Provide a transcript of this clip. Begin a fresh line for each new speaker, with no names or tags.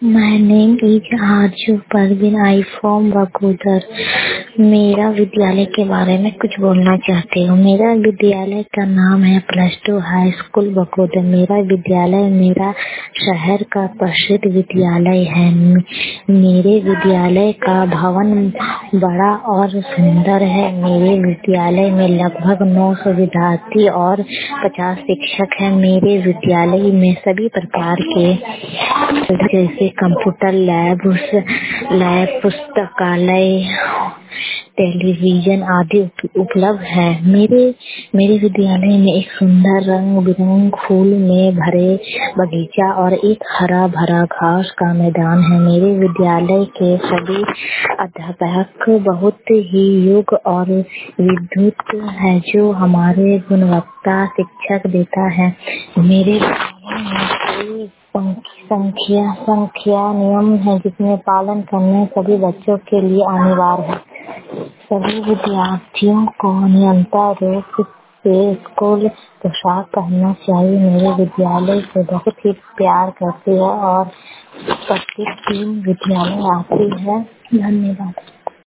My name is Aarzoo Parveen. I from Bagodar. मेरा विद्यालय के बारे में कुछ बोलना चाहती हूँ। मेरा विद्यालय का नाम है +2 हाई स्कूल बगोदर। मेरा विद्यालय मेरा शहर का प्रसिद्ध विद्यालय है। मेरे विद्यालय का भवन बड़ा और सुंदर है। मेरे विद्यालय में लगभग 900 विद्यार्थी और 50 शिक्षक हैं। मेरे विद्यालय में सभी प्रकार के जैसे कंप्यूटर लैब, पुस्तकालय, टेलीविजन आदि उपलब्ध है। मेरे विद्यालय में एक सुंदर रंग बिरंग फूल में भरे बगीचा और एक हरा भरा घास का मैदान है। मेरे विद्यालय के सभी अध्यापक बहुत ही योग्य और विद्वत है जो हमारे गुणवत्ता शिक्षक देता है। मेरे विद्यालय में कई संख्या नियम है जिसमें पालन करने सभी बच्चों के लिए अनिवार्य है। सभी विद्यार्थियों को नियमित रूप से स्कूल पोशाक पहनना चाहिए। मेरे विद्यालय से बहुत ही प्यार करती है और प्रत्येक दिन विद्यालय आती है। धन्यवाद।